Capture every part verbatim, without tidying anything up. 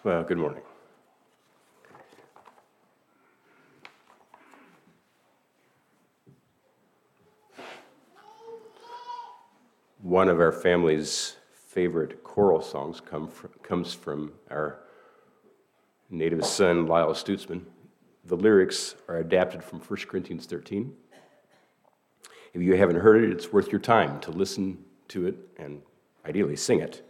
Well, good morning. One of our family's favorite choral songs come from, comes from our native son, Lyle Stutzman. The lyrics are adapted from First Corinthians thirteen. If you haven't heard it, it's worth your time to listen to it and ideally sing it.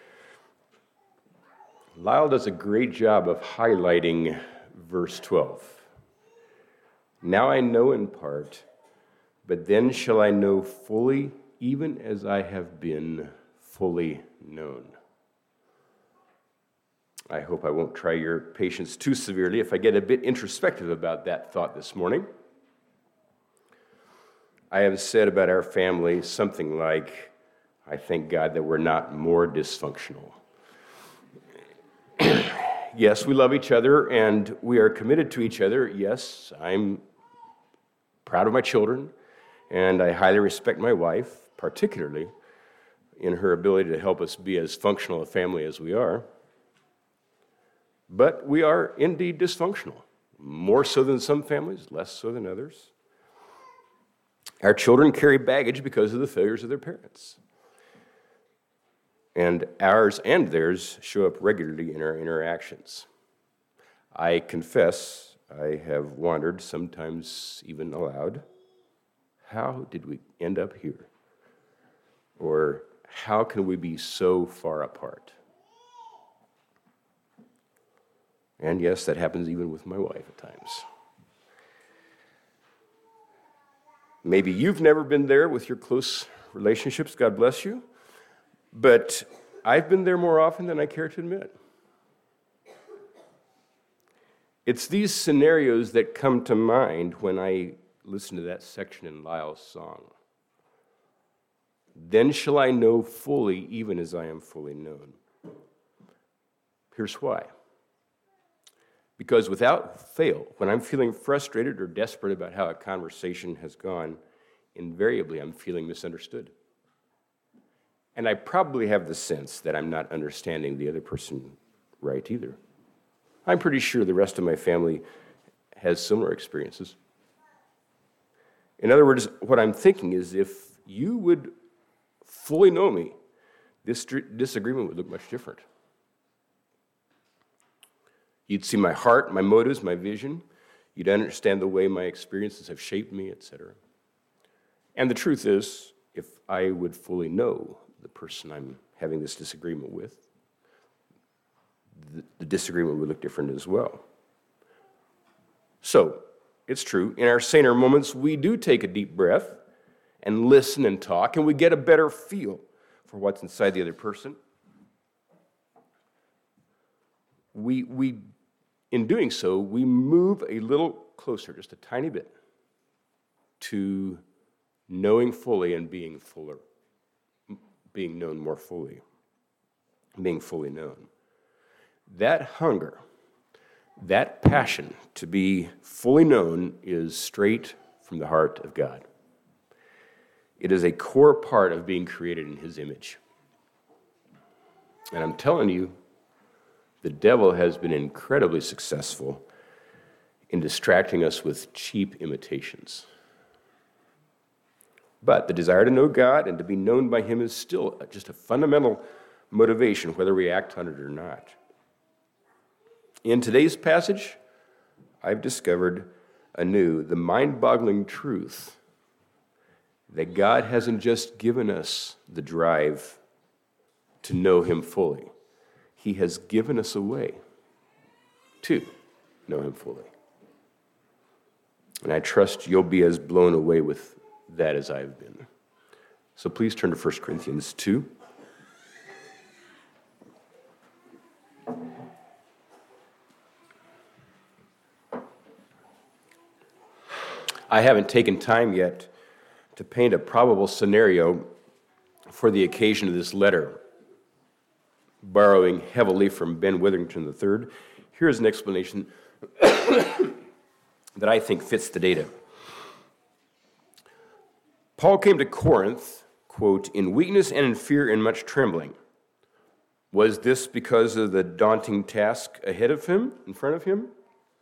Lyle does a great job of highlighting verse twelve. Now I know in part, but then shall I know fully, even as I have been fully known. I hope I won't try your patience too severely if I get a bit introspective about that thought this morning. I have said about our family something like, I thank God that we're not more dysfunctional. Yes, we love each other and we are committed to each other. Yes, I'm proud of my children and I highly respect my wife, particularly in her ability to help us be as functional a family as we are. But we are indeed dysfunctional, more so than some families, less so than others. Our children carry baggage because of the failures of their parents. And ours and theirs show up regularly in our interactions. I confess I have wondered, sometimes even aloud, how did we end up here? Or how can we be so far apart? And yes, that happens even with my wife at times. Maybe you've never been there with your close relationships, God bless you, but I've been there more often than I care to admit. It's these scenarios that come to mind when I listen to that section in Lyle's song. Then shall I know fully, even as I am fully known. Here's why. Because without fail, when I'm feeling frustrated or desperate about how a conversation has gone, invariably I'm feeling misunderstood. And I probably have the sense that I'm not understanding the other person right either. I'm pretty sure the rest of my family has similar experiences. In other words, what I'm thinking is if you would fully know me, this disagreement would look much different. You'd see my heart, my motives, my vision. You'd understand the way my experiences have shaped me, et cetera. And the truth is, if I would fully know the person I'm having this disagreement with, the, the disagreement would look different as well. So, it's true, in our saner moments, we do take a deep breath and listen and talk, and we get a better feel for what's inside the other person. We, we, in doing so, we move a little closer, just a tiny bit, to knowing fully and being fuller, being known more fully, being fully known. That hunger, that passion to be fully known is straight from the heart of God. It is a core part of being created in His image. And I'm telling you, the devil has been incredibly successful in distracting us with cheap imitations. But the desire to know God and to be known by Him is still just a fundamental motivation, whether we act on it or not. In today's passage, I've discovered anew the mind-boggling truth that God hasn't just given us the drive to know Him fully. He has given us a way to know Him fully. And I trust you'll be as blown away with that as I've been. So please turn to First Corinthians two. I haven't taken time yet to paint a probable scenario for the occasion of this letter, borrowing heavily from Ben Witherington the third. Here's an explanation that I think fits the data. Paul came to Corinth, quote, in weakness and in fear and much trembling. Was this because of the daunting task ahead of him, in front of him?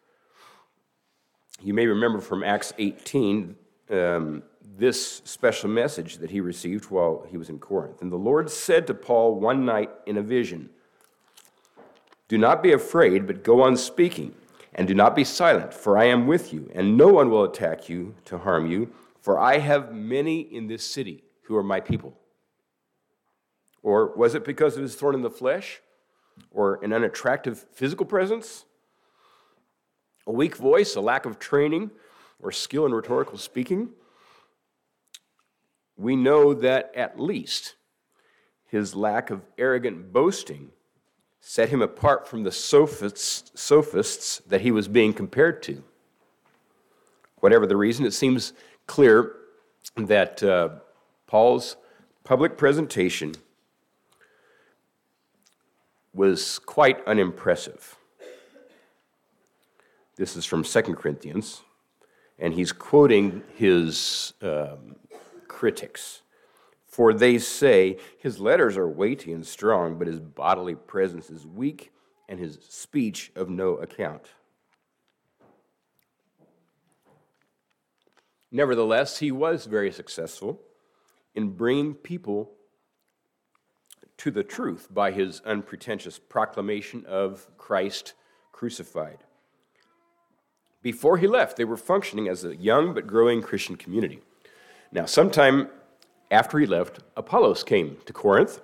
You may remember from Acts eighteen, um, this special message that he received while he was in Corinth. And the Lord said to Paul one night in a vision, "Do not be afraid, but go on speaking, and do not be silent, for I am with you, and no one will attack you to harm you, for I have many in this city who are my people." Or was it because of his thorn in the flesh, or an unattractive physical presence, a weak voice, a lack of training, or skill in rhetorical speaking? We know that at least his lack of arrogant boasting set him apart from the sophists, sophists that he was being compared to. Whatever the reason, it seems clear that uh, Paul's public presentation was quite unimpressive. This is from Second Corinthians, and he's quoting his um, critics. For they say, his letters are weighty and strong, but his bodily presence is weak, and his speech of no account. Nevertheless, he was very successful in bringing people to the truth by his unpretentious proclamation of Christ crucified. Before he left, they were functioning as a young but growing Christian community. Now, sometime after he left, Apollos came to Corinth.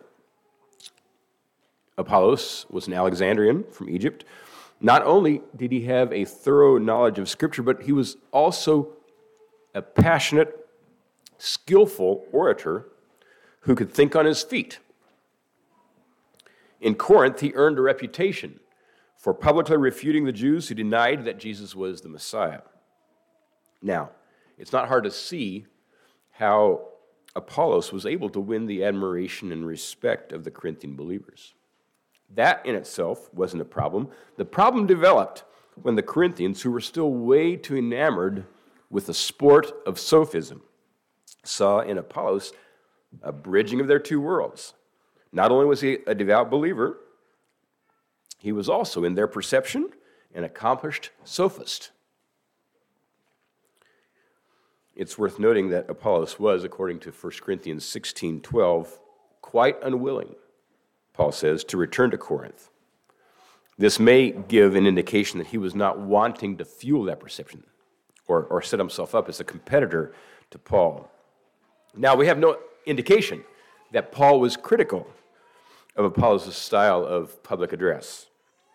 Apollos was an Alexandrian from Egypt. Not only did he have a thorough knowledge of Scripture, but he was also a passionate, skillful orator who could think on his feet. In Corinth, he earned a reputation for publicly refuting the Jews who denied that Jesus was the Messiah. Now, it's not hard to see how Apollos was able to win the admiration and respect of the Corinthian believers. That in itself wasn't a problem. The problem developed when the Corinthians, who were still way too enamored with the sport of sophism, saw in Apollos a bridging of their two worlds. Not only was he a devout believer, he was also, in their perception, an accomplished sophist. It's worth noting that Apollos was, according to First Corinthians sixteen twelve, quite unwilling, Paul says, to return to Corinth. This may give an indication that he was not wanting to fuel that perception or, or set himself up as a competitor to Paul. Now, we have no indication that Paul was critical of Apollos' style of public address.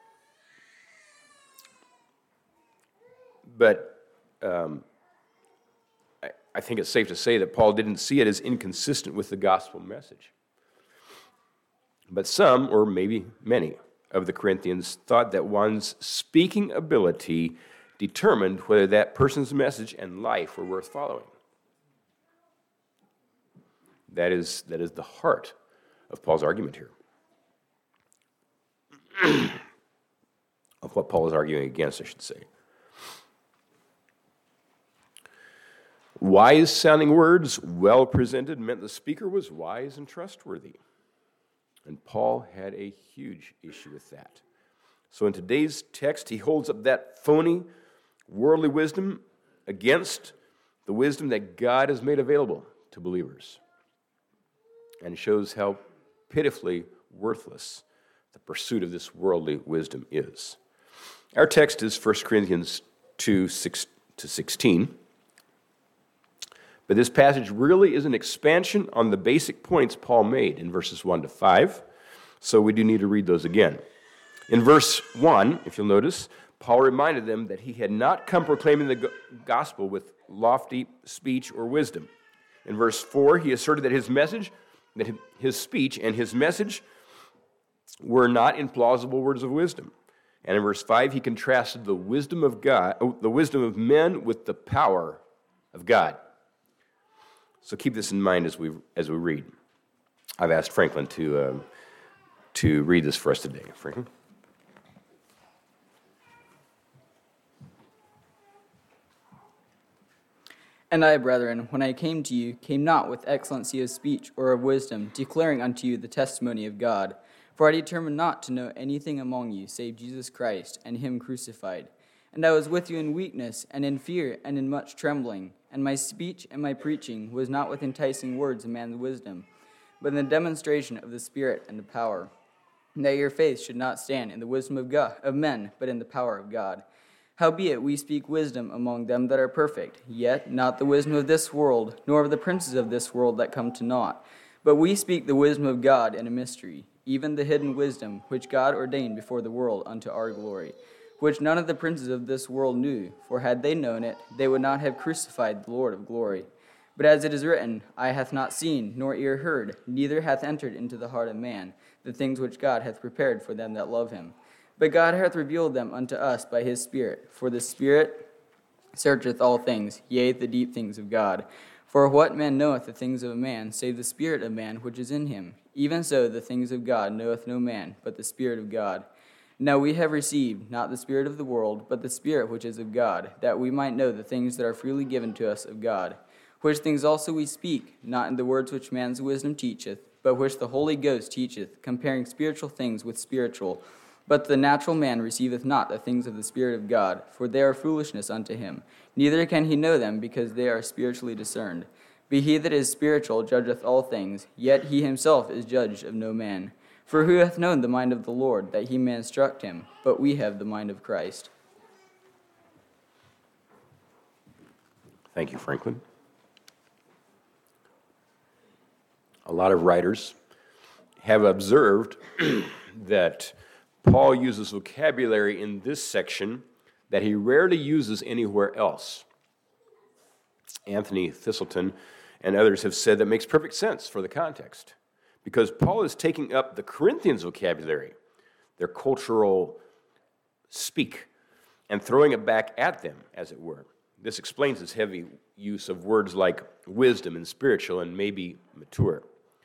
But um, I, I think it's safe to say that Paul didn't see it as inconsistent with the gospel message. But some, or maybe many, of the Corinthians thought that one's speaking ability determined whether that person's message and life were worth following. That is, that is the heart of Paul's argument here. Of what Paul is arguing against, I should say. Wise-sounding words, well presented, meant the speaker was wise and trustworthy. And Paul had a huge issue with that. So in today's text, he holds up that phony, worldly wisdom against the wisdom that God has made available to believers, and shows how pitifully worthless the pursuit of this worldly wisdom is. Our text is First Corinthians two, six to sixteen. But this passage really is an expansion on the basic points Paul made in verses one to five, so we do need to read those again. In verse one, if you'll notice, Paul reminded them that he had not come proclaiming the gospel with lofty speech or wisdom. In verse four, he asserted that his message, that his speech and his message were not implausible words of wisdom. And in verse five, he contrasted the wisdom of God, the wisdom of men with the power of God. So keep this in mind as we as we read. I've asked Franklin to uh, to read this for us today. Franklin? And I, brethren, when I came to you, came not with excellency of speech or of wisdom, declaring unto you the testimony of God. For I determined not to know anything among you save Jesus Christ and him crucified. And I was with you in weakness, and in fear, and in much trembling. And my speech and my preaching was not with enticing words of man's wisdom, but in the demonstration of the Spirit and the power, and that your faith should not stand in the wisdom of God, of men, but in the power of God. Howbeit we speak wisdom among them that are perfect, yet not the wisdom of this world, nor of the princes of this world that come to naught. But we speak the wisdom of God in a mystery, even the hidden wisdom, which God ordained before the world unto our glory, which none of the princes of this world knew, for had they known it, they would not have crucified the Lord of glory. But as it is written, eye hath not seen, nor ear heard, neither hath entered into the heart of man, the things which God hath prepared for them that love him. But God hath revealed them unto us by his Spirit, for the Spirit searcheth all things, yea, the deep things of God. For what man knoweth the things of a man, save the spirit of man which is in him? Even so the things of God knoweth no man, but the Spirit of God. Now we have received not the spirit of the world, but the Spirit which is of God, that we might know the things that are freely given to us of God. Which things also we speak, not in the words which man's wisdom teacheth, but which the Holy Ghost teacheth, comparing spiritual things with spiritual. But the natural man receiveth not the things of the Spirit of God, for they are foolishness unto him. Neither can he know them, because they are spiritually discerned. But he that is spiritual judgeth all things, yet he himself is judged of no man. For who hath known the mind of the Lord, that he may instruct him? But we have the mind of Christ. Thank you, Franklin. A lot of writers have observed that Paul uses vocabulary in this section that he rarely uses anywhere else. Anthony Thistleton and others have said that makes perfect sense for the context, because Paul is taking up the Corinthians' vocabulary, their cultural speak, and throwing it back at them, as it were. This explains his heavy use of words like wisdom and spiritual and maybe mature.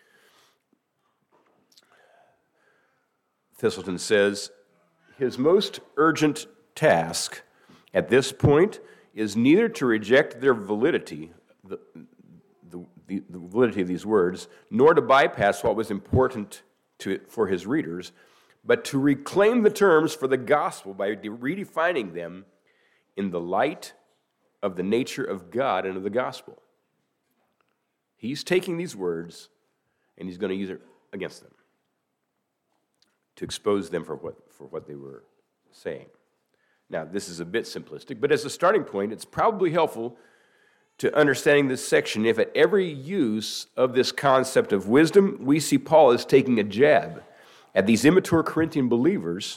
Thistleton says, his most urgent task at this point is neither to reject their validity, the, the, the, the validity of these words, nor to bypass what was important to, for his readers, but to reclaim the terms for the gospel by redefining them in the light of the nature of God and of the gospel. He's taking these words and he's going to use it against them, to expose them for what, for what they were saying. Now, this is a bit simplistic, but as a starting point, it's probably helpful to understanding this section if at every use of this concept of wisdom, we see Paul as taking a jab at these immature Corinthian believers,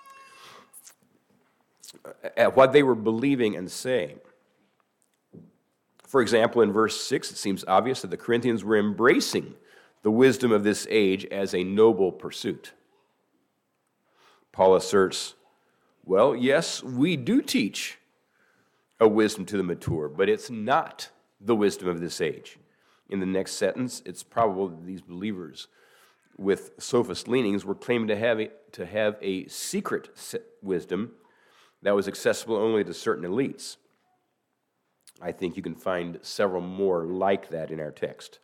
at what they were believing and saying. For example, in verse six, it seems obvious that the Corinthians were embracing the wisdom of this age as a noble pursuit. Paul asserts, well, yes, we do teach a wisdom to the mature, but it's not the wisdom of this age. In the next sentence, it's probable that these believers with sophist leanings were claiming to have a, to have a secret wisdom that was accessible only to certain elites. I think you can find several more like that in our text.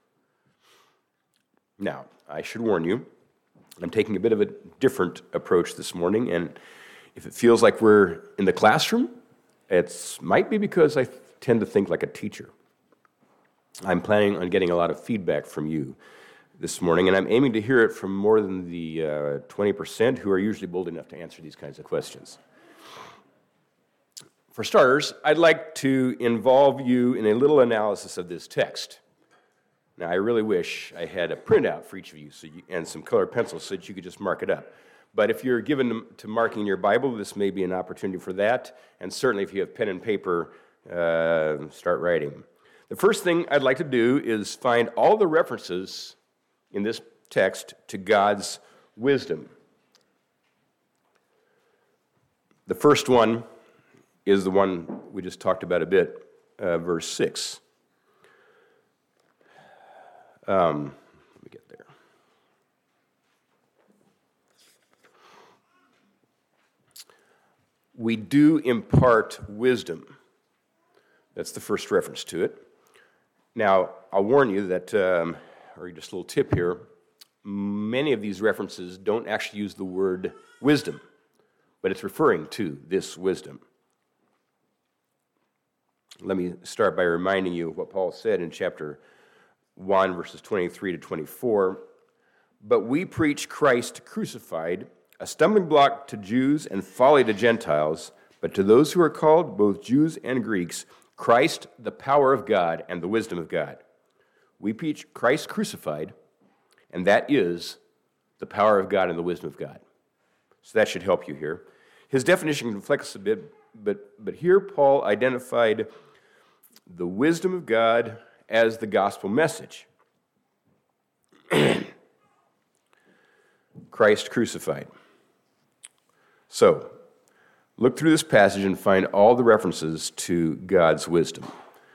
Now, I should warn you, I'm taking a bit of a different approach this morning, and if it feels like we're in the classroom, it might be because I tend to think like a teacher. I'm planning on getting a lot of feedback from you this morning, and I'm aiming to hear it from more than the uh, twenty percent who are usually bold enough to answer these kinds of questions. For starters, I'd like to involve you in a little analysis of this text. Now, I really wish I had a printout for each of you, so you and some colored pencils so that you could just mark it up. But if you're given to marking your Bible, this may be an opportunity for that. And certainly if you have pen and paper, uh, start writing. The first thing I'd like to do is find all the references in this text to God's wisdom. The first one is the one we just talked about a bit, uh, verse six. Um, let me get there. We do impart wisdom. That's the first reference to it. Now, I'll warn you that, um, or just a little tip here, many of these references don't actually use the word wisdom, but it's referring to this wisdom. Let me start by reminding you of what Paul said in chapter one, verses twenty-three to twenty-four. But we preach Christ crucified, a stumbling block to Jews and folly to Gentiles, but to those who are called, both Jews and Greeks, Christ, the power of God and the wisdom of God. We preach Christ crucified, and that is the power of God and the wisdom of God. So that should help you here. His definition conflicts a bit, but, but here Paul identified the wisdom of God as the gospel message. Christ crucified. So, look through this passage and find all the references to God's wisdom.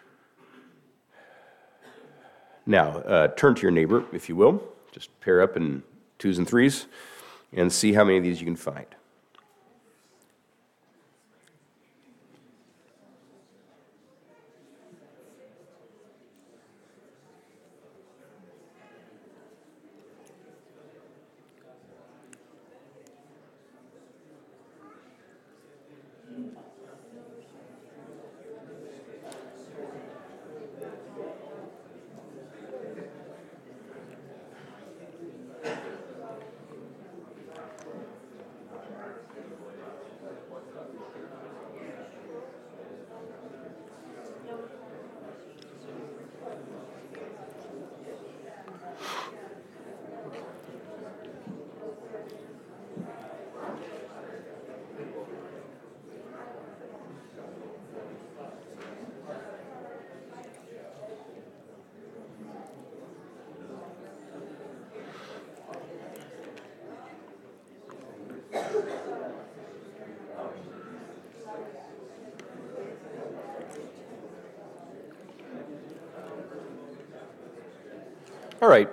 Now, uh, turn to your neighbor, if you will. Just pair up in twos and threes and see how many of these you can find. All right.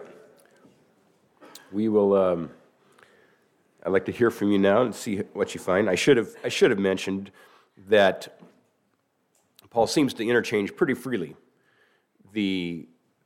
We will, um, I'd like to hear from you now and see what you find. I should have, I should have mentioned that Paul seems to interchange pretty freely the,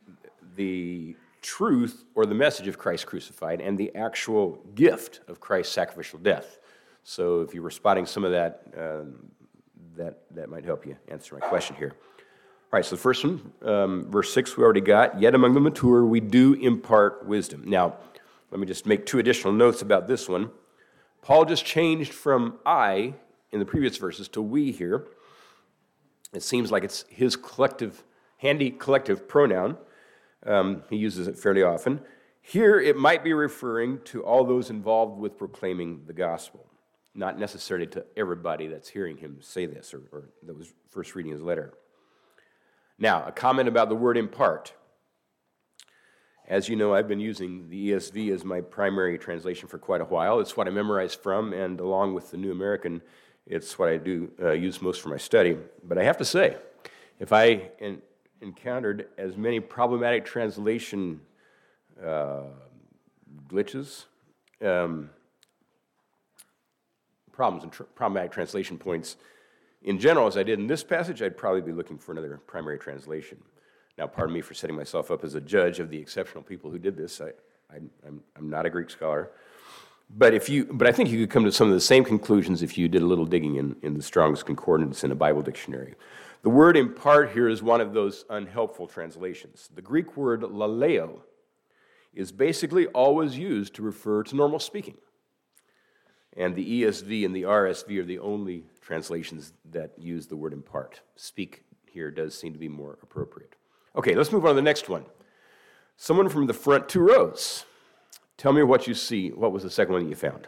the truth or the message of Christ crucified and the actual gift of Christ's sacrificial death. So if you were spotting some of that, um, that, that might help you answer my question here. All right, so the first one, um, verse six, we already got. Yet among the mature we do impart wisdom. Now, let me just make two additional notes about this one. Paul just changed from I in the previous verses to we here. It seems like it's his collective, handy collective pronoun. Um, he uses it fairly often. Here, it might be referring to all those involved with proclaiming the gospel, not necessarily to everybody that's hearing him say this or, or that was first reading his letter. Now, a comment about the word impart. As you know, I've been using the E S V as my primary translation for quite a while. It's what I memorized from, and along with the New American, it's what I do uh, use most for my study. But I have to say, if I en- encountered as many problematic translation uh, glitches, um, problems and tr- problematic translation points in general, as I did in this passage, I'd probably be looking for another primary translation. Now, pardon me for setting myself up as a judge of the exceptional people who did this. I, I, I'm, I'm not a Greek scholar. But if you, but I think you could come to some of the same conclusions if you did a little digging in, in the Strong's Concordance in a Bible dictionary. The word impart here is one of those unhelpful translations. The Greek word laleo is basically always used to refer to normal speaking. And the E S V and the R S V are the only translations that use the word impart. Speak here does seem to be more appropriate. Okay, let's move on to the next one. Someone from the front two rows. Tell me what you see. What was the second one that you found?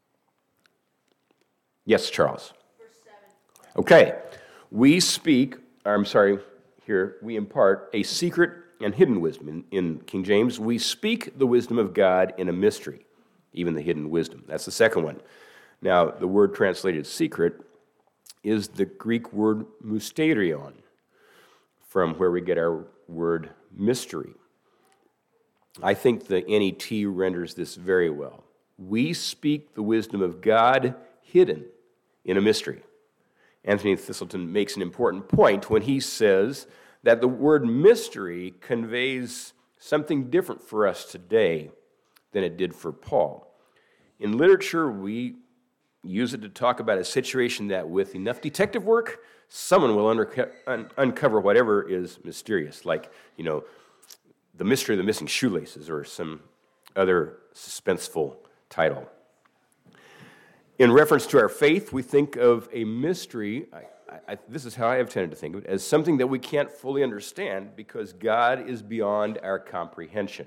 Yes, Charles. Verse seven. Okay. We speak, or I'm sorry, here, we impart a secret and hidden wisdom. In, in King James, we speak the wisdom of God in a mystery, even the hidden wisdom. That's the second one. Now, the word translated secret is the Greek word mysterion, from where we get our word mystery. I think the N E T renders this very well. We speak the wisdom of God hidden in a mystery. Anthony Thistleton makes an important point when he says that the word mystery conveys something different for us today than it did for Paul. In literature, we use it to talk about a situation that with enough detective work, someone will underco- un- uncover whatever is mysterious, like, you know, the mystery of the missing shoelaces or some other suspenseful title. In reference to our faith, we think of a mystery, I, I, this is how I have tended to think of it, as something that we can't fully understand because God is beyond our comprehension.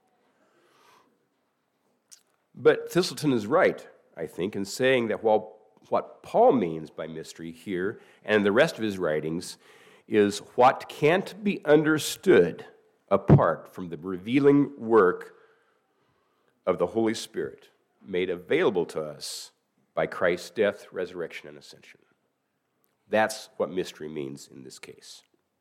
But Thistleton is right, I think, in saying that while what Paul means by mystery here and in the rest of his writings is what can't be understood apart from the revealing work of the Holy Spirit made available to us by Christ's death, resurrection, and ascension. That's what mystery means in this case.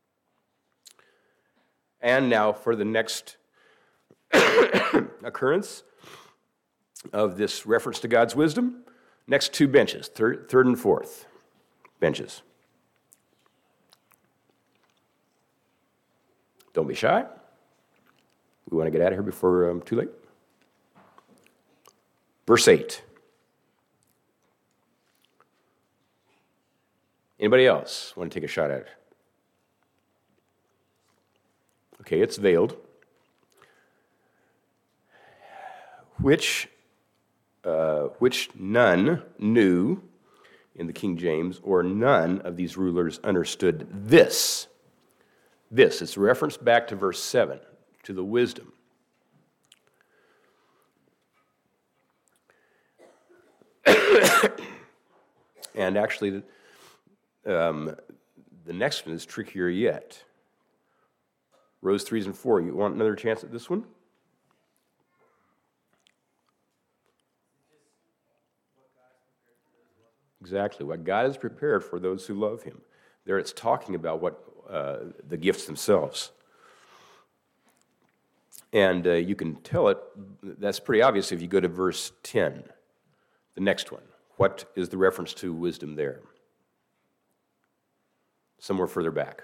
And now for the next occurrence of this reference to God's wisdom, next two benches, third, third and fourth benches. Don't be shy. We want to get out of here before um, too late. Verse eight. Anybody else want to take a shot at it? Okay, it's veiled. Which, uh, which none knew in the King James, or none of these rulers understood this. This, it's referenced back to verse seven, to the wisdom. And actually, um, the next one is trickier yet. Rows threes and four. You want another chance at this one? Exactly, what God has prepared for those who love him. There it's talking about what uh, the gifts themselves. And uh, you can tell it, that's pretty obvious if you go to verse ten, the next one. What is the reference to wisdom there? Somewhere further back.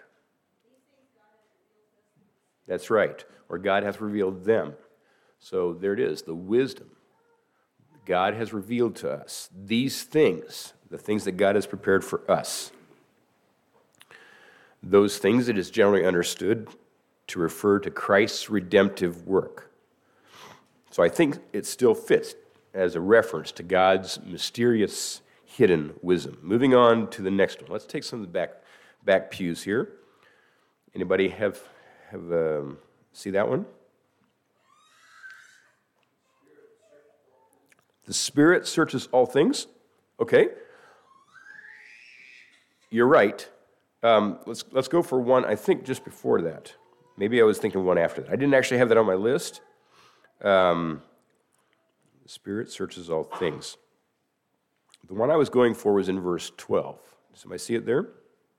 That's right, or God hath revealed them. So there it is, the wisdom. God has revealed to us these things, the things that God has prepared for us. Those things it is generally understood to refer to Christ's redemptive work. So I think it still fits as a reference to God's mysterious hidden wisdom. Moving on to the next one. Let's take some of the back back pews here. Anybody have have um, see that one? The Spirit searches all things. Okay. You're right. Um, let's let's go for one, I think, just before that. Maybe I was thinking one after that. I didn't actually have that on my list. Um, the Spirit searches all things. The one I was going for was in verse twelve. Does somebody see it there?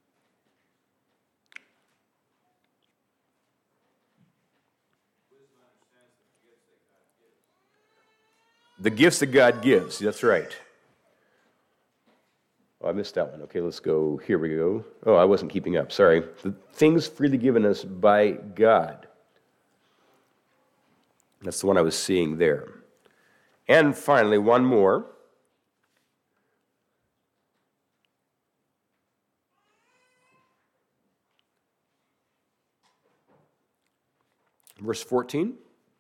The gifts that God gives. That's right. Oh, I missed that one. Okay, let's go. Here we go. Oh, I wasn't keeping up. Sorry. The things freely given us by God. That's the one I was seeing there. And finally, one more. Verse fourteen.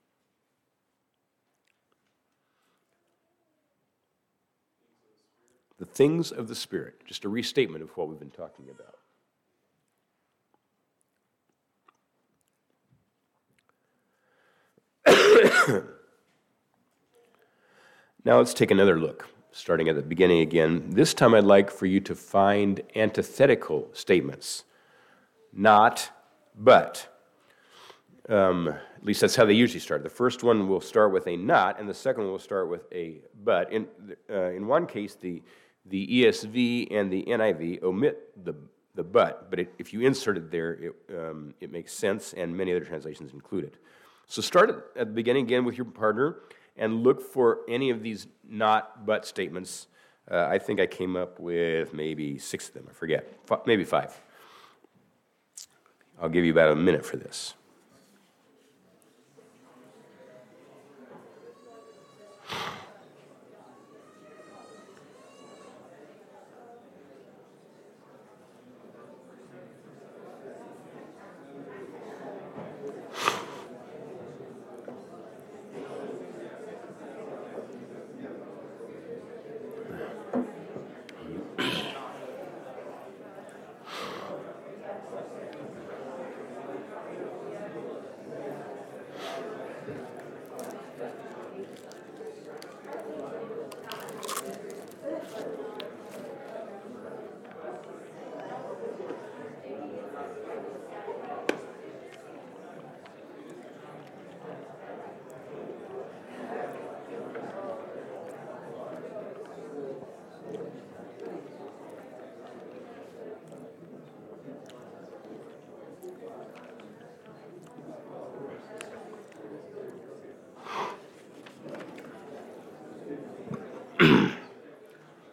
The things of the Spirit. Just a restatement of what we've been talking about. Now let's take another look, starting at the beginning again. This time I'd like for you to find antithetical statements. Not, but. Um, at least that's how they usually start. The first one will start with a not, and the second one will start with a but. In, uh, in one case, the, the E S V and the N I V omit the, the but, but it, if you insert it there, it, um, it makes sense, and many other translations include it. So start at, at the beginning again with your partner, and look for any of these not but statements. Uh, I think I came up with maybe six of them, I forget, F- maybe five. I'll give you about a minute for this.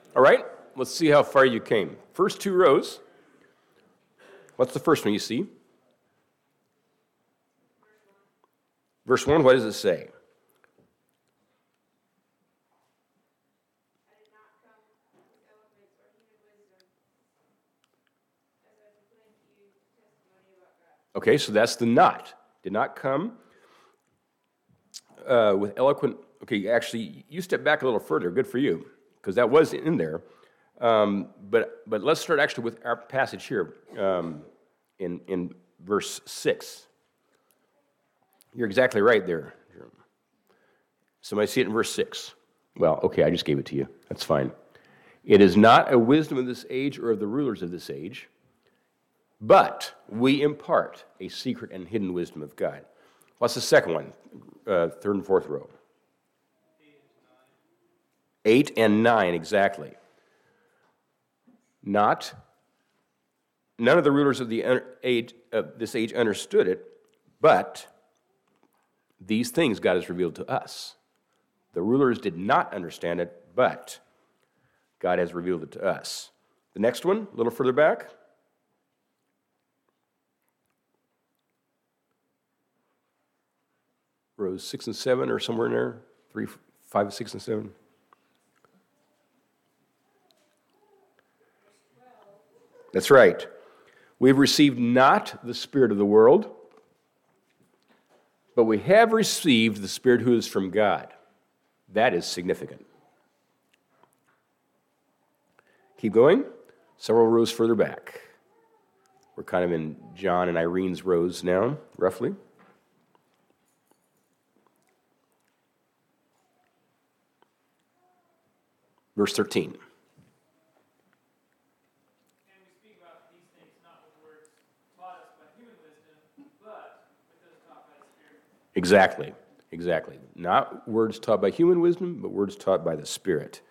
All right, let's see how far you came. First two rows. What's the first one you see? Verse one, what does it say? Okay, so that's the not. Did not come uh, with eloquent. Okay, actually, you step back a little further. Good for you, because that was in there. Um, but but let's start actually with our passage here um, in in verse six. You're exactly right there. Somebody see it in verse six. Well, okay, I just gave it to you. That's fine. It is not a wisdom of this age or of the rulers of this age, but we impart a secret and hidden wisdom of God. What's the second one? Uh, third and fourth row. Eight and nine, exactly. Not, none of the rulers of the age of this age understood it, but these things God has revealed to us. The rulers did not understand it, but God has revealed it to us. The next one, a little further back. Rows six and seven, or somewhere in there. Three, five, six, and seven. That's right. We've received not the spirit of the world, but we have received the Spirit who is from God. That is significant. Keep going. Several rows further back. We're kind of in John and Irene's rows now, roughly. Verse thirteen. Exactly, exactly. Not words taught by human wisdom, but words taught by the Spirit.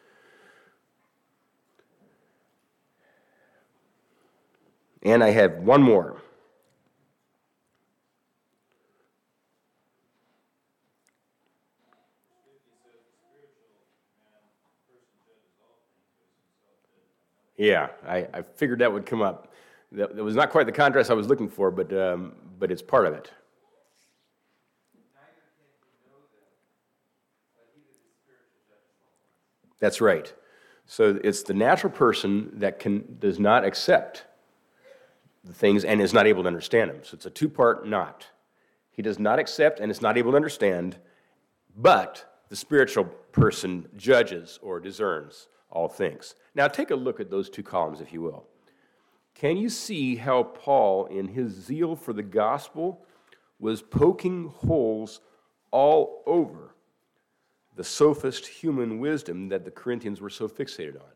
And I have one more. Yeah, I, I figured that would come up. That, that was not quite the contrast I was looking for, but um, but it's part of it. That's right. So it's the natural person that can does not accept the things and is not able to understand them. So it's a two-part not. He does not accept and is not able to understand, but the spiritual person judges or discerns all things. Now take a look at those two columns, if you will. Can you see how Paul, in his zeal for the gospel, was poking holes all over the sophist human wisdom that the Corinthians were so fixated on?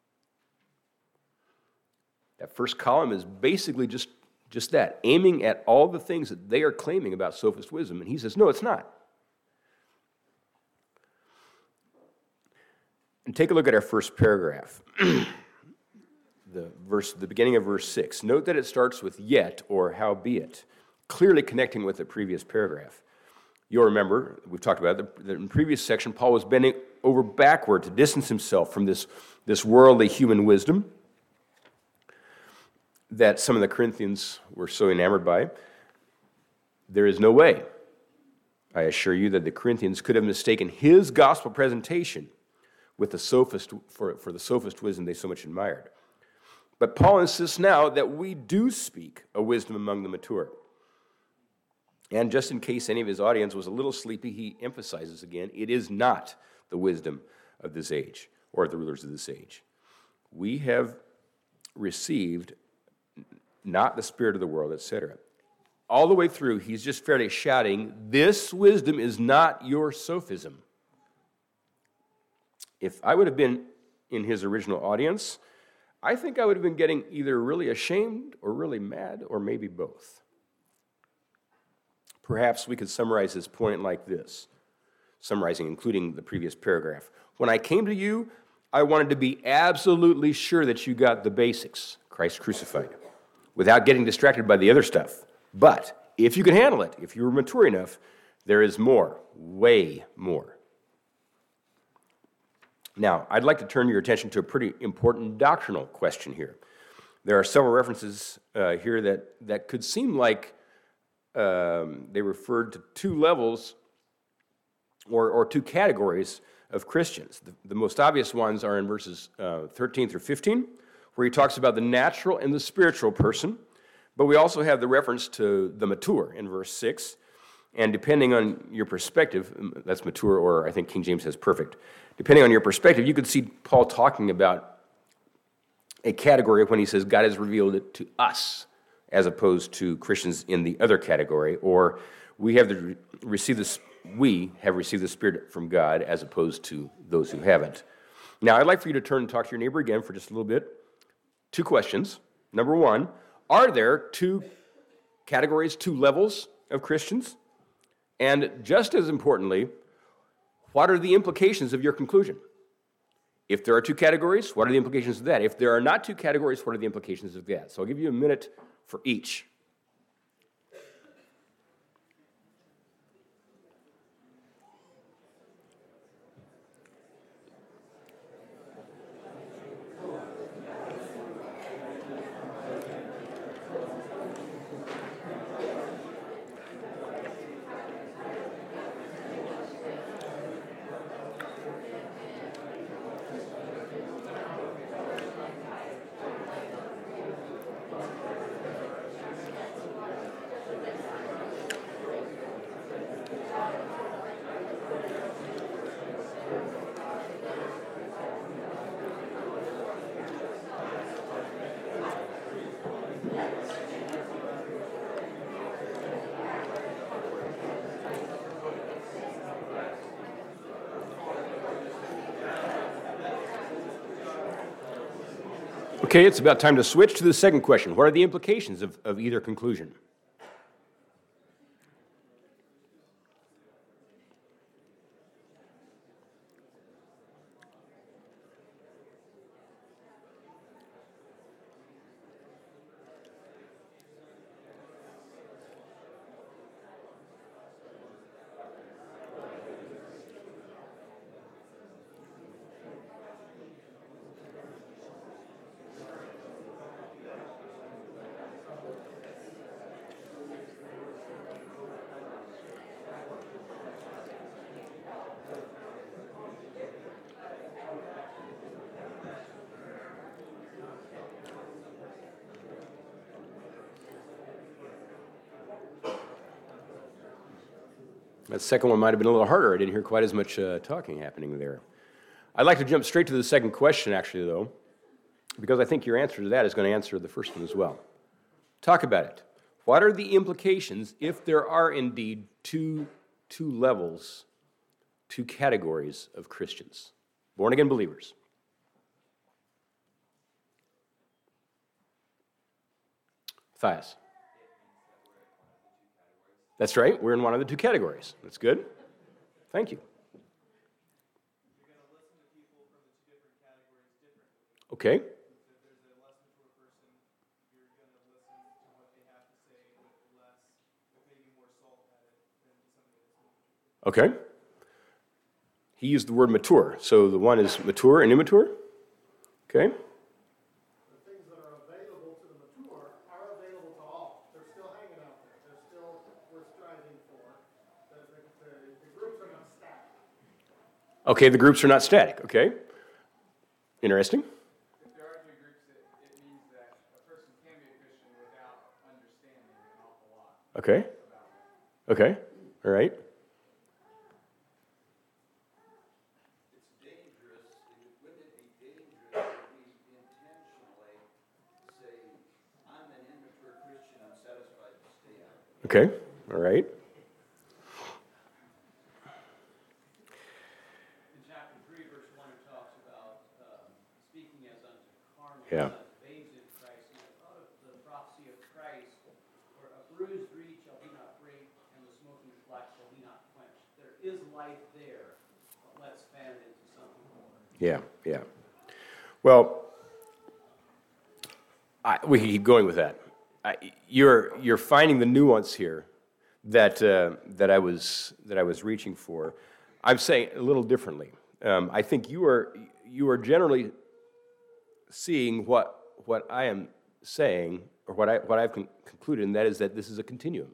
That first column is basically just, just that, aiming at all the things that they are claiming about sophist wisdom. And he says, no, it's not. And take a look at our first paragraph, the verse, the beginning of verse six. Note that it starts with yet or howbeit, clearly connecting with the previous paragraph. You'll remember, we've talked about it, that in the previous section, Paul was bending over backward to distance himself from this, this worldly human wisdom that some of the Corinthians were so enamored by. There is no way, I assure you, that the Corinthians could have mistaken his gospel presentation with the sophist for, for the sophist wisdom they so much admired. But Paul insists now that we do speak a wisdom among the mature. And just in case any of his audience was a little sleepy, he emphasizes again, it is not the wisdom of this age or the rulers of this age. We have received not the spirit of the world, et cetera. All the way through, he's just fairly shouting, this wisdom is not your sophism. If I would have been in his original audience, I think I would have been getting either really ashamed or really mad or maybe both. Perhaps we could summarize his point like this, summarizing, including the previous paragraph. When I came to you, I wanted to be absolutely sure that you got the basics, Christ crucified, without getting distracted by the other stuff. But if you could handle it, if you were mature enough, there is more, way more. Now, I'd like to turn your attention to a pretty important doctrinal question here. There are several references uh, here that, that could seem like um, they referred to two levels or, or two categories of Christians. The, the most obvious ones are in verses uh, thirteen through fifteen, where he talks about the natural and the spiritual person. But we also have the reference to the mature in verse six. And depending on your perspective, that's mature, or I think King James says perfect. Depending on your perspective, you could see Paul talking about a category when he says God has revealed it to us, as opposed to Christians in the other category, or we have the, received this, we have received the Spirit from God, as opposed to those who haven't. Now, I'd like for you to turn and talk to your neighbor again for just a little bit. Two questions. Number one, are there two categories, two levels of Christians? And just as importantly, what are the implications of your conclusion? If there are two categories, what are the implications of that? If there are not two categories, what are the implications of that? So I'll give you a minute for each. Okay, it's about time to switch to the second question. What are the implications of, of either conclusion? That second one might have been a little harder. I didn't hear quite as much uh, talking happening there. I'd like to jump straight to the second question, actually, though, because I think your answer to that is going to answer the first one as well. Talk about it. What are the implications if there are indeed two, two levels, two categories of Christians, born-again believers? Thias. That's right. We're in one of the two categories. That's good. Thank you. You're going to listen to people from the two different categories differently. Okay. If there's a less mature person, you're going to listen to what they have to say with less, with maybe more salt added than somebody that's more. Okay. He used the word mature. So the one is mature and immature? Okay. The things that are available to the mature are available to all. They're still hanging out there. They're still worth striving for. The, the, the, the groups are not static. Okay, the groups are not static. Okay. Interesting. If there are three groups, it, it means that a person can be a Christian without understanding an awful lot Okay. about it. Okay. All right. It's dangerous, wouldn't it be dangerous if we intentionally say, I'm an immature Christian, I'm satisfied to stay out? Okay. All right. In chapter three, verse one, it talks about um, speaking as unto carnal, Yeah. as unto babes in Christ. And I thought of the prophecy of Christ, where a bruised reed shall he not break, and the smoking flax shall he not quench. There is life there, but let's fan it into something more. Yeah. Yeah. Well, I, we can keep going with that. I, you're you're finding the nuance here that uh, that I was that I was reaching for. I'm saying a little differently. Um, I think you are you are generally seeing what what I am saying, or what I what I've con- concluded, and that is that this is a continuum.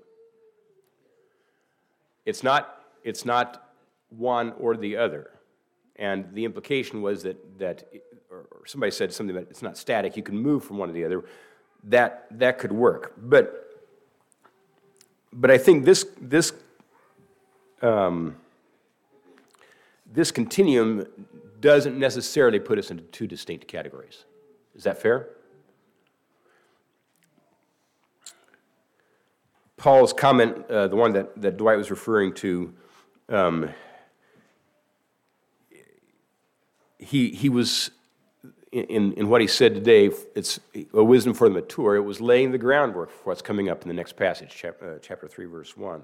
It's not it's not one or the other, and the implication was that that or, or somebody said something about it's not static. You can move from one to the other. That that could work, but but I think this this um, this continuum doesn't necessarily put us into two distinct categories. Is that fair? Paul's comment, uh, the one that, that Dwight was referring to, um, he he was, in, in what he said today, it's a wisdom for the mature. It was laying the groundwork for what's coming up in the next passage, chap, uh, chapter three, verse one.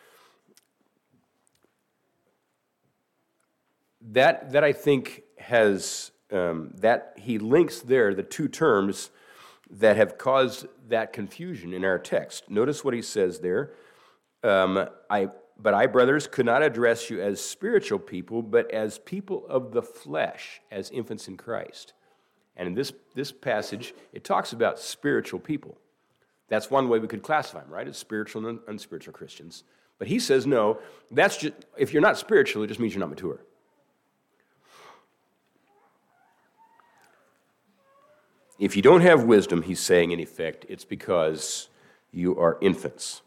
That, that I think has, um, that he links there the two terms that have caused that confusion in our text. Notice what he says there. Um, I, but I, brothers, could not address you as spiritual people, but as people of the flesh, as infants in Christ. And in this, this passage, it talks about spiritual people. That's one way we could classify them, right? As spiritual and unspiritual Christians. But he says, no, that's just, if you're not spiritual, it just means you're not mature. If you don't have wisdom, he's saying, in effect, it's because you are infants.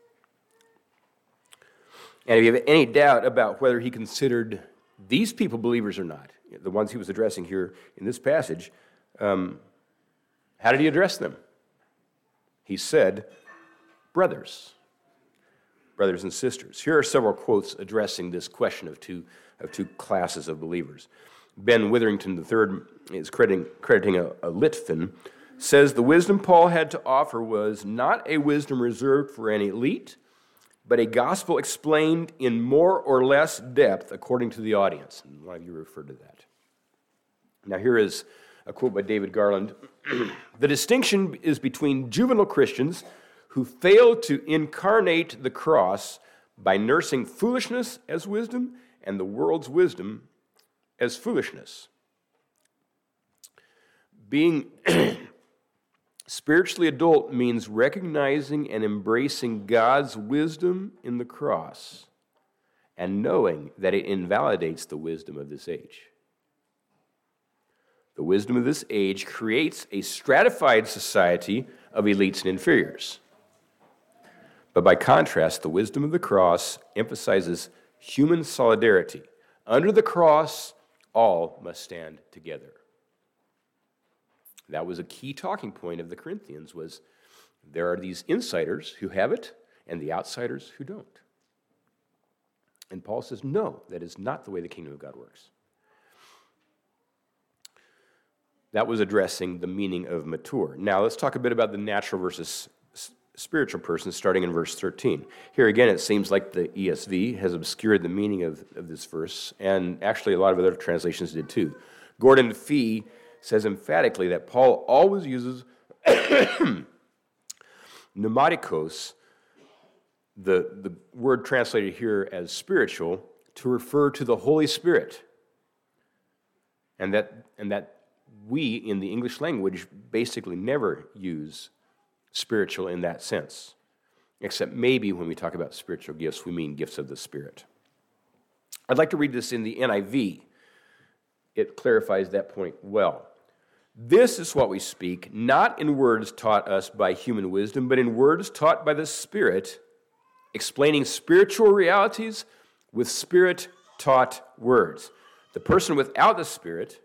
And if you have any doubt about whether he considered these people believers or not, the ones he was addressing here in this passage, um, how did he address them? He said, brothers, brothers and sisters. Here are several quotes addressing this question of two, of two classes of believers. Ben Witherington the third is crediting, crediting a, a Litvin, says the wisdom Paul had to offer was not a wisdom reserved for any elite, but a gospel explained in more or less depth according to the audience. And one of you referred to that. Now here is a quote by David Garland. The distinction is between juvenile Christians who fail to incarnate the cross by nursing foolishness as wisdom and the world's wisdom as foolishness. Being spiritually adult means recognizing and embracing God's wisdom in the cross and knowing that it invalidates the wisdom of this age. The wisdom of this age creates a stratified society of elites and inferiors. But by contrast, the wisdom of the cross emphasizes human solidarity. Under the cross, all must stand together. That was a key talking point of the Corinthians, was there are these insiders who have it and the outsiders who don't. And Paul says, no, that is not the way the kingdom of God works. That was addressing the meaning of mature. Now let's talk a bit about the natural versus spiritual person, starting in verse thirteen. Here again, it seems like the E S V has obscured the meaning of, of this verse, and actually a lot of other translations did too. Gordon Fee says emphatically that Paul always uses pneumatikos, the, the word translated here as spiritual, to refer to the Holy Spirit. And that, and that we, in the English language, basically never use spiritual in that sense, except maybe when we talk about spiritual gifts, we mean gifts of the Spirit. I'd like to read this in the N I V. It clarifies that point well. This is what we speak, not in words taught us by human wisdom, but in words taught by the Spirit, explaining spiritual realities with Spirit-taught words. The person without the Spirit,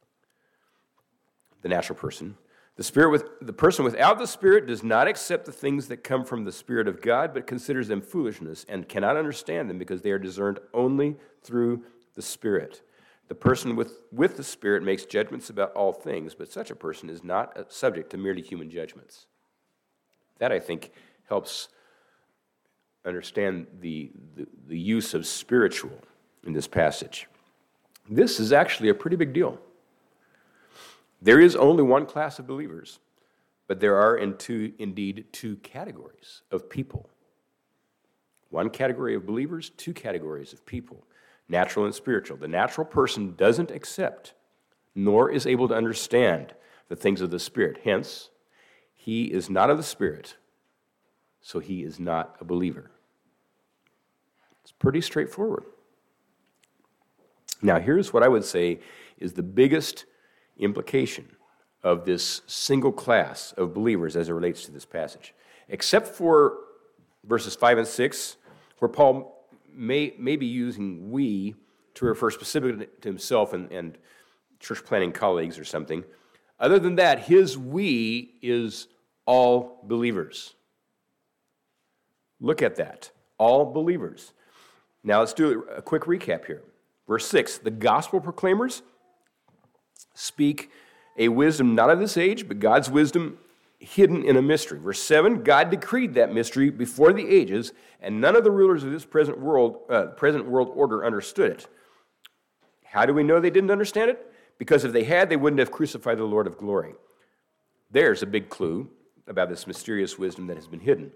the natural person, The spirit with the person without the Spirit does not accept the things that come from the Spirit of God, but considers them foolishness and cannot understand them because they are discerned only through the Spirit. The person with, with the Spirit makes judgments about all things, but such a person is not subject to merely human judgments. That, I think, helps understand the, the, the use of spiritual in this passage. This is actually a pretty big deal. There is only one class of believers, but there are in two, indeed two categories of people. One category of believers, two categories of people. natural and spiritual. The natural person doesn't accept nor is able to understand the things of the Spirit. Hence, he is not of the Spirit, so he is not a believer. It's pretty straightforward. Now, here's what I would say is the biggest implication of this single class of believers as it relates to this passage. Except for verses five and six, where Paul may, may be using we to refer specifically to himself and, and church planting colleagues or something. Other than that, his we is all believers. Look at that. All believers. Now let's do a quick recap here. Verse six, the gospel proclaimers speak a wisdom not of this age, but God's wisdom hidden in a mystery. Verse seven, God decreed that mystery before the ages, and none of the rulers of this present world, uh, present world order understood it. How do we know they didn't understand it? Because if they had, they wouldn't have crucified the Lord of glory. There's a big clue about this mysterious wisdom that has been hidden.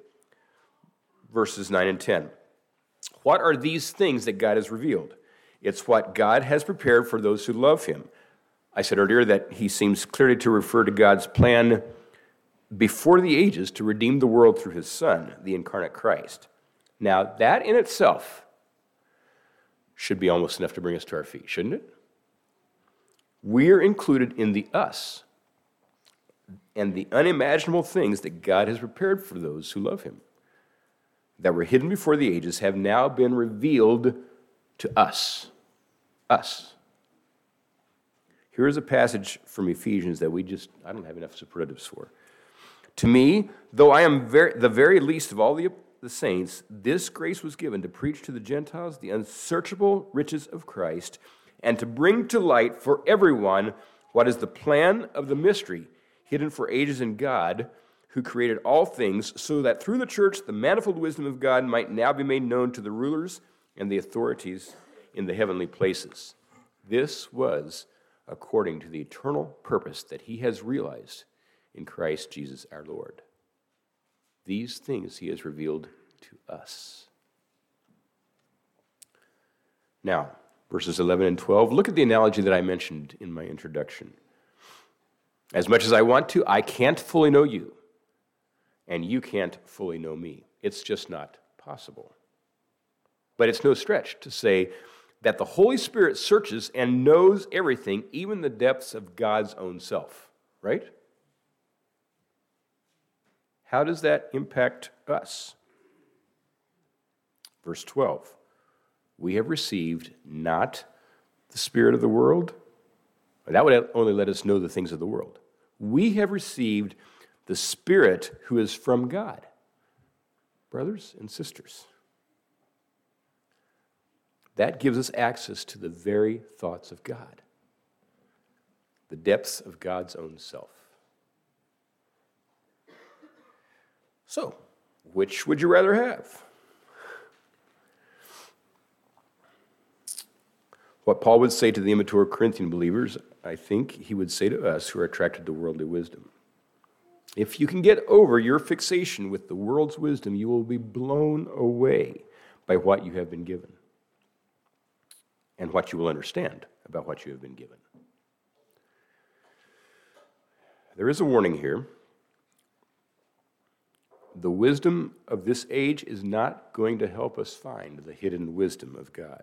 Verses nine and ten. What are these things that God has revealed? It's what God has prepared for those who love him. I said earlier that he seems clearly to refer to God's plan before the ages to redeem the world through his Son, the incarnate Christ. Now, that in itself should be almost enough to bring us to our feet, shouldn't it? We're included in the us and the unimaginable things that God has prepared for those who love him, that were hidden before the ages, have now been revealed to us. Us. Here is a passage from Ephesians that we just, I don't have enough superlatives for. To me, though I am very, the very least of all the, the saints, this grace was given to preach to the Gentiles the unsearchable riches of Christ, and to bring to light for everyone what is the plan of the mystery, hidden for ages in God, who created all things, so that through the church the manifold wisdom of God might now be made known to the rulers and the authorities in the heavenly places. This was according to the eternal purpose that he has realized in Christ Jesus our Lord. These things he has revealed to us. Now, verses eleven and twelve, look at the analogy that I mentioned in my introduction. As much as I want to, I can't fully know you, and you can't fully know me. It's just not possible. But it's no stretch to say that the Holy Spirit searches and knows everything, even the depths of God's own self, right? How does that impact us? Verse twelve, we have received not the spirit of the world. That would only let us know the things of the world. We have received the Spirit who is from God. Brothers and sisters, that gives us access to the very thoughts of God, the depths of God's own self. So, which would you rather have? What Paul would say to the immature Corinthian believers, I think he would say to us who are attracted to worldly wisdom. If you can get over your fixation with the world's wisdom, you will be blown away by what you have been given and what you will understand about what you have been given. There is a warning here. The wisdom of this age is not going to help us find the hidden wisdom of God.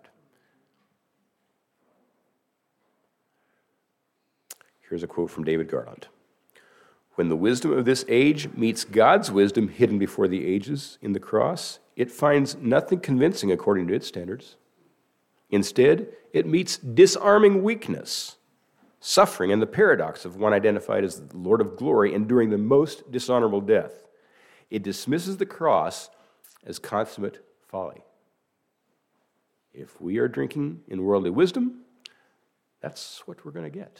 Here's a quote from David Garland. When the wisdom of this age meets God's wisdom hidden before the ages in the cross, it finds nothing convincing according to its standards. Instead, it meets disarming weakness, suffering, and the paradox of one identified as the Lord of glory enduring the most dishonorable death. It dismisses the cross as consummate folly. If we are drinking in worldly wisdom, that's what we're going to get.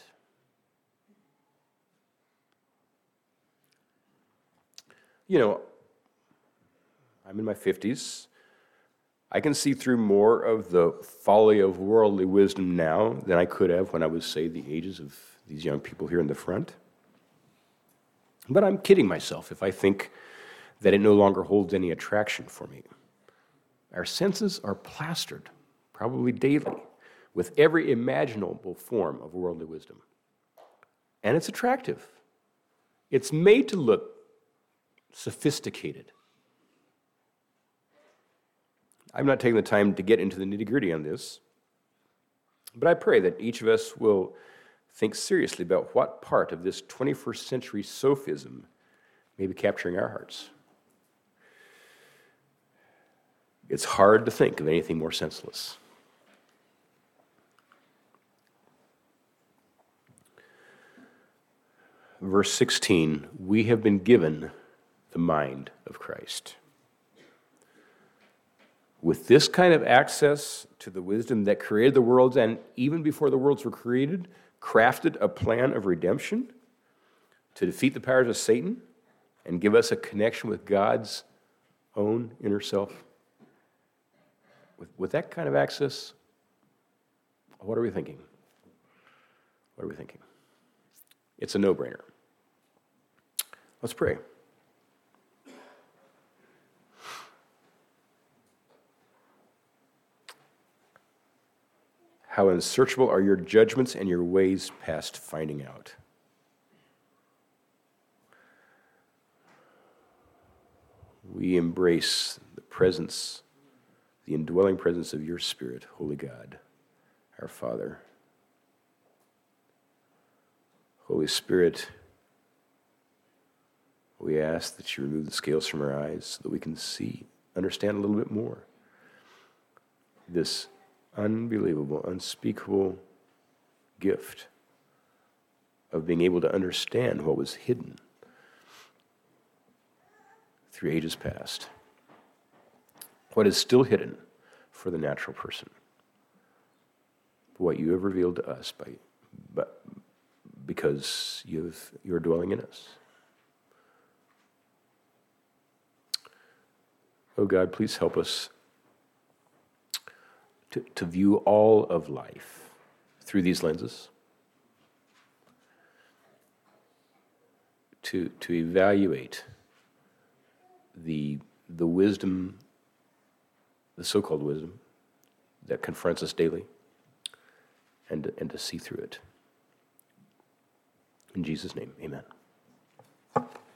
You know, I'm in my fifties. I can see through more of the folly of worldly wisdom now than I could have when I was, say, the ages of these young people here in the front. But I'm kidding myself if I think that it no longer holds any attraction for me. Our senses are plastered, probably daily, with every imaginable form of worldly wisdom. And it's attractive. It's made to look sophisticated. I'm not taking the time to get into the nitty-gritty on this, but I pray that each of us will think seriously about what part of this twenty-first century sophism may be capturing our hearts. It's hard to think of anything more senseless. Verse sixteen, we have been given the mind of Christ. With this kind of access to the wisdom that created the worlds and even before the worlds were created, crafted a plan of redemption to defeat the powers of Satan and give us a connection with God's own inner self. With, with that kind of access, what are we thinking? What are we thinking? It's a no-brainer. Let's pray. How unsearchable are your judgments and your ways past finding out. We embrace the presence, the indwelling presence of your Spirit, Holy God, our Father. Holy Spirit, we ask that you remove the scales from our eyes so that we can see, understand a little bit more this unbelievable, unspeakable gift of being able to understand what was hidden through ages past, what is still hidden for the natural person, what you have revealed to us by, but because you've, you're dwelling in us. Oh God, please help us to, to view all of life through these lenses, to, to evaluate the, the wisdom, the so-called wisdom that confronts us daily, and, and to see through it. In Jesus' name, amen.